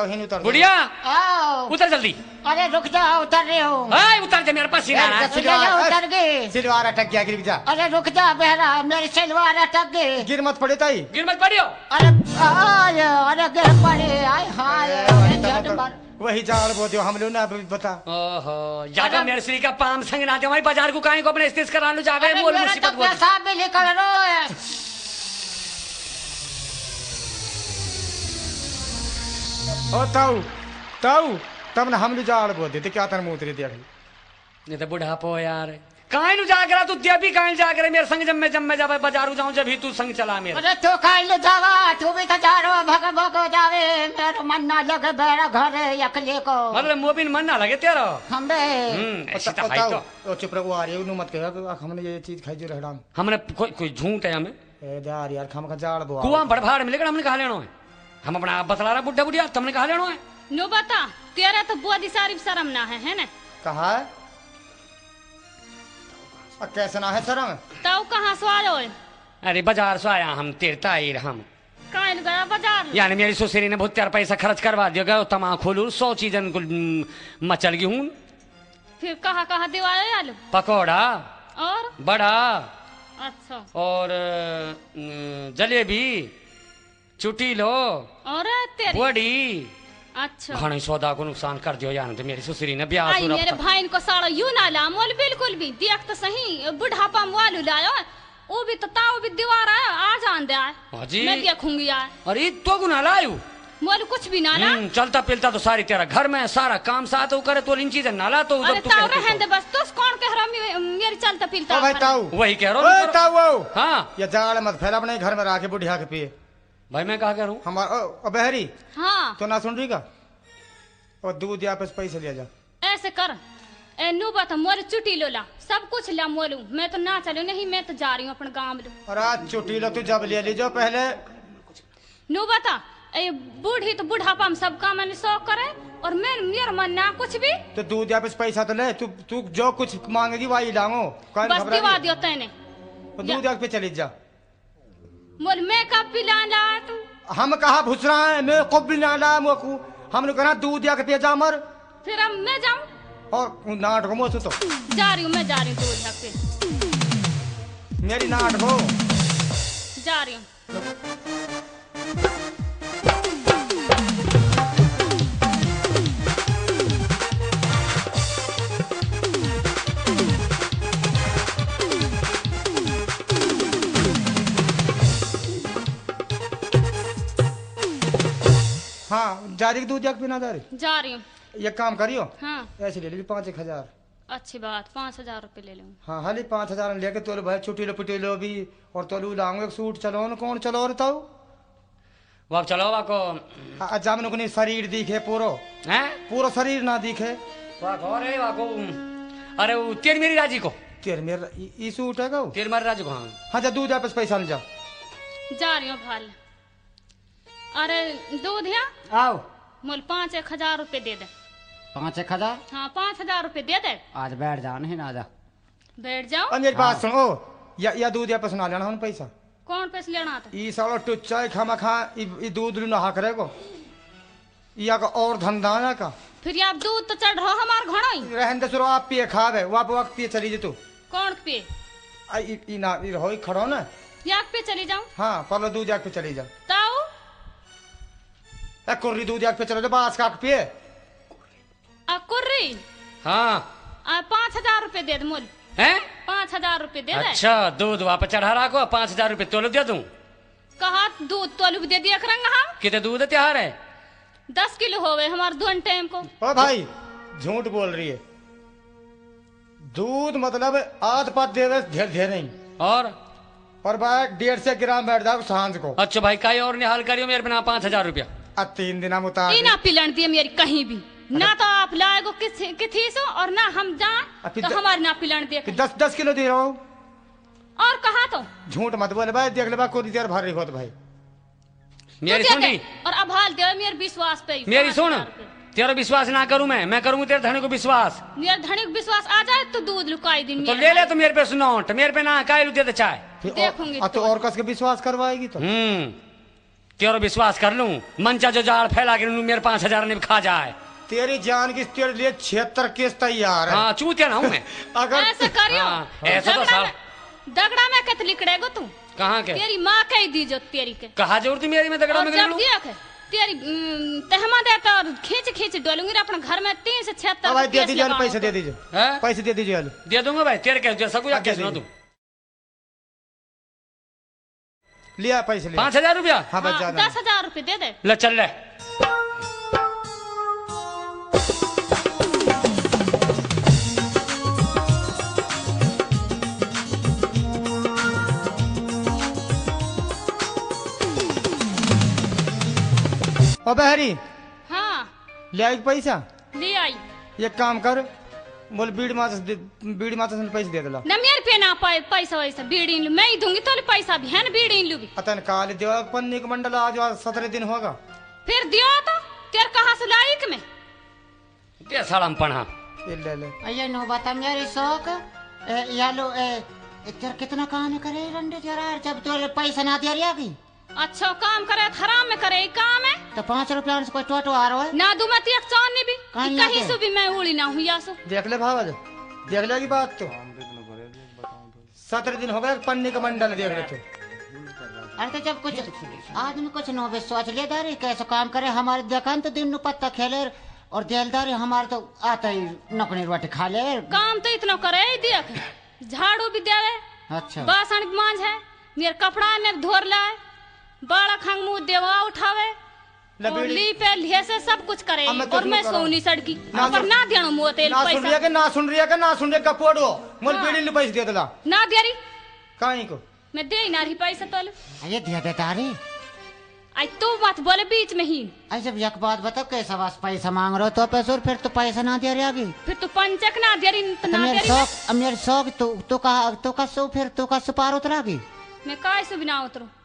जाओ ही उतर बुढ़िया आओ। उतर जल्दी। अरे रुक जाओ, उतर रहे हो। उतर जा, मेरे पास सीना है। उतर गए। सिलवार अटक गया, गिर जा। अरे रुक जा बहरा, मेरी सलवार अटक गई। गिर मत पड़े ताई। गिर मत पड़ियो। अरे अरे गिर पड़े। आय हाय वही जाड़ बोल हम लोग ना बता। ओहो जागा मेरे श्री का पाम संग ना दे, वही बाजार को काहे को अपने स्थित करा लो जागा बोल मुसीबत बोल। पैसा भी निकल रहा है। ओ ताऊ ताऊ तब ना हम लोग जाड़ बोल देते क्या तर मुंह तेरे देख। नहीं तो बुढ़ापो यार काहे नु जागरा तू देवी काहे जागरे मेरे संग जब मैं जावे बाजारू जाऊं जब ही तू संग चला मेरे। अरे तो काहे ले जावा, तू भी तो जा रहा भग भग जावे। मेरा मन ना लगे बेरा घर अकेले को। मतलब मोबिन मन ना लगे तेरा। हमबे ऐसी तो है तो। ओ चुप रहो यार, ये मत कह हमने ये चीज खाई जो रहड़ा। हमने कोई झूठ है हमें। ए यार यार हम का जाड़ बो। कुआं बड़भाड़ में लेकर हमने कहा लेना है। हम अपना आप बतला रहा बुड्ढा बुढ़िया तुमने कहा लेना है। नो बता तेरा तो बुआ सारी शर्म ना है ना। कहा है कैसे ना है शर्म। ताऊ कहाँ से आयो है? अरे बाजार से आया हम तेरता ही हम कहाँ गया बाजार? यानी मेरी ससुरी ने बहुत त्यार पैसा खर्च करवा दिया गया तमाम खोलू 100 चीजन को मचल गई हूँ। फिर कहाँ कहाँ दिवाले आलू पकौड़ा और बड़ा अच्छा और जलेबी चुटीलो और तेरी बड़ी अच्छा घने सौदा को नुकसान कर दियो यार। तो मेरी ससुरी ने ब्याह आई मेरे भाई को साड़ा यूं ना ला मोल बिल्कुल भी देख तो सही बुढ़ापा मोल लायो वो भी तो ताऊ भी दीवार है आ जान दे हाजी मैं देखूंगी यार। अरे तो गुना लायू मोल कुछ भी ना ला चलता पिलता तो सारी तेरा घर में सारा काम साथ हो करे तो इन चीजें नाला तो अरे ताऊ रहन दे बस। तो कौन कह रहा मेरी चलता पिलता भाई ताऊ वही कह रहा हूँ ताऊ। हाँ ये जाड़ मत फैला अपने घर में रखे बुढ़िया के पिए। भाई मैं कहा कह रहा हूँ हमारा बहरी हाँ तो ना सुन रही का और दूध या पैसे लिया जा। ऐसे कर ए नु बता मोर चुटी लो ला सब कुछ ला मोलू। मैं तो ना चलू नहीं मैं तो जा रही हूँ अपन गाँव में। और आज चुटी लो तू जब ले लीजो पहले। नु बता ए बूढ़ी तो बुढ़ापा में सब काम मैंने शौक करे और मैं मेरा मन ना कुछ भी। तो दूध या पैसा तो ले तू जो कुछ मांगेगी वही लाऊंगो। बस दिवा दियो तैने दूध या पे चली जा। मोल मैं कब पिला ला तू हम कहा भुस रहा है मैं कब भी ना ला हम लोग दूध या के पे जा मर। फिर अब मैं जाऊं और नाट को मोसू तो जा रही हूँ मैं जा रही हूँ दूध पे मेरी नाट को जा रही हूँ। हाँ जा रही दूध या पीना जा रही हूँ। ये काम करियो हाँ ऐसे ले ली 5-1000। अच्छी बात 5000 रुपए ले लूँ। हाँ हाली 5000 लेके तोल भाई छुट्टी लो पिटी लो भी और तोलू लाऊंगे सूट चलो न कौन चलो रे ताऊ वाक चलो वाको जामन को नहीं शरीर दिखे पूरो हैं पूरा शरीर ना दिखे वाको अरे वाको अरे वो तेर मेरी राजी को तेरे मेरा ई सूट है को तेर मेरी राजी को। हाँ हाँ जा दूध वापस पैसा ले जा। जा रही हूँ भाल। अरे दूध है आओ मोल 5-1000 रुपए दे दे। 5-1000 हाँ 5000 रुपए दे दे। आज बैठ जाओ नहीं ना जा बैठ जाओ। और मेरी बात सुनो या दूध वापस ना लेना हम पैसा। कौन पैसे लेना था? ई सालो टुच्चा खामा खा ई दूध लू नहा करे को या का और धंधा ना का फिर आप दूध तो चढ़ रहा हमार घड़ा ही रहन दे सुरो आप पिए खावे वाप वक्त पिए चली जे तू कौन पे आई ई ना ई होई खड़ो ना याक पे चली जाऊं। हाँ पहले दूध याक पे चली जा। ताऊ ए कुर्री दूध याक पे चलो बास काक पिए कुर्री हाँ 5000 रुपए दे दे मोल। हैं 5000 रुपए दे दे। अच्छा दूध वापस चढ़ा रखो 5000 रुपए तोल दे दूं। कहा दूध तोलू दे दिया करेंगे हम। कितने दूध त्योहार है 10 किलो हो गए हमारे 2 टाइम को। ओ भाई झूठ बोल रही है दूध मतलब आध पात देवे ढेर ढेर नहीं और पर भाई 150 ग्राम बैठ जाओ सांझ को। अच्छा भाई काई और निहाल करियो मेरे बिना 5000 रुपया 3 दिन हम उतार ना पिलन दिए मेरी कहीं भी ना तो आप लाएगो किसी से और ना हम जान तो हमारे ना पिलन दे 10 किलो दे रहा हूँ और कहा तो झूठ मत बोले भाई देख ले भाई कोई देर भर रही हो तो भाई मेरी सुनी और अब हाल दे मेरे विश्वास पे मेरी सुन तेरा विश्वास ना करूं मैं करूंगा तेरे धनी को विश्वास। मेरे धनी को विश्वास आ जाए तो दूध लुकाई दिन तो ले ले तो मेरे पे सुनौट मेरे पे ना कायलू दे दे चाय देखूंगी तो और कस के विश्वास करवाएगी तो तेरा विश्वास कर लूं मंचा जो जाल फैला के मेरे 5,000 ने खा जाए। तेरी जान की तेरे लिए 76 केस तैयार है। हाँ चूतिया ना हूँ मैं। अगर ऐसा करियो हाँ, ऐसा तो दगड़ा साल में- दगड़ा में कत लिकड़ेगो तू। कहाँ के तेरी माँ कह दी जो तेरी के कहा जरूर थी मेरी में दगड़ा और में जब गिर लूं? दिया के तेरी तहमा देता और खींच खींच डोलूंगी अपने घर में 3 से 76 अब दे केस दीजिए, लगाऊं पैसे तो। दे दीजिए, हैं? पैसे दे दीजिए। दे दूंगा भाई तेरे कैसे जैसा कुछ हाँ, कैसे दे ना तू लिया पैसे लिया। 5,000 रुपया। हाँ बस हाँ, ज्यादा 10,000 रुपये दे दे। ले चल ले। ओ बहरी हाँ ले आई पैसा। ले आई एक काम कर, बोल बीड़ी माता से पैसे दे दिला। न मेरे पे ना पैसा वैसा बीड़ी लू मैं ही दूंगी तो पैसा भी है ना बीड़ी लू भी। अतन काल देवा पन्नी का मंडल आज 17 दिन होगा। फिर दियो तो तेरे कहाँ से लाई कि मैं दे साला में पढ़ा। ये ले ले। ये नो बता मेरी शौक यालो तेरा कितना काम करे रंडे जरा जब तो पैसा ना दिया रिया की अच्छा काम करे हराम में करे काम है तो 5 रुपया से कोई टोटो आ रहा है ना दूं मैं तेरे चांदनी भी कहीं कहीं ना से भी मैं उड़ी ना हूँ या सो। देख ले भाव देख ले की बात तो 17 दिन हो गए पन्नी का मंडल देख ले तो। अरे तो जब कुछ आदमी कुछ नो बे सोच ले दारी कैसे काम करे हमारे देखन तो दिन नु पत्ता खेले और देलदारी हमारे तो आता ही नौकरी रोटी खा ले। काम तो इतना करे ही देख झाड़ू भी दे अच्छा बासन भी मांझ है मेरे कपड़ा ने धोर लाए बाड़ा खंग मुंह देवा उठावे और लबेड़ी- ली पे लिए से सब कुछ करे अब मैं तो और मैं क्यों करूं? सोनी सड़की ना पर सुन- ना देनो मुँह तेल ना सुन रही पैसा है ना सुन रही है ना सुन रही कपोड़ो मोल हाँ। बीड़ी ले पैसे दे दिला। ना दियारी काहे को मैं दे ही ना रही पैसा तो ये दिया दे तारी आई तू मत बोले बीच में ही ऐसे एक बात बताओ कैसा वास पैसा मांग रहे हो तो पैसे और फिर तो पैसा ना दिया रिया की फिर तू पंचक ना दियारी तो ना मेरे दियारी शौक तो का सो फिर तो का सुपार उतरा की मैं काय से भी ना उतरू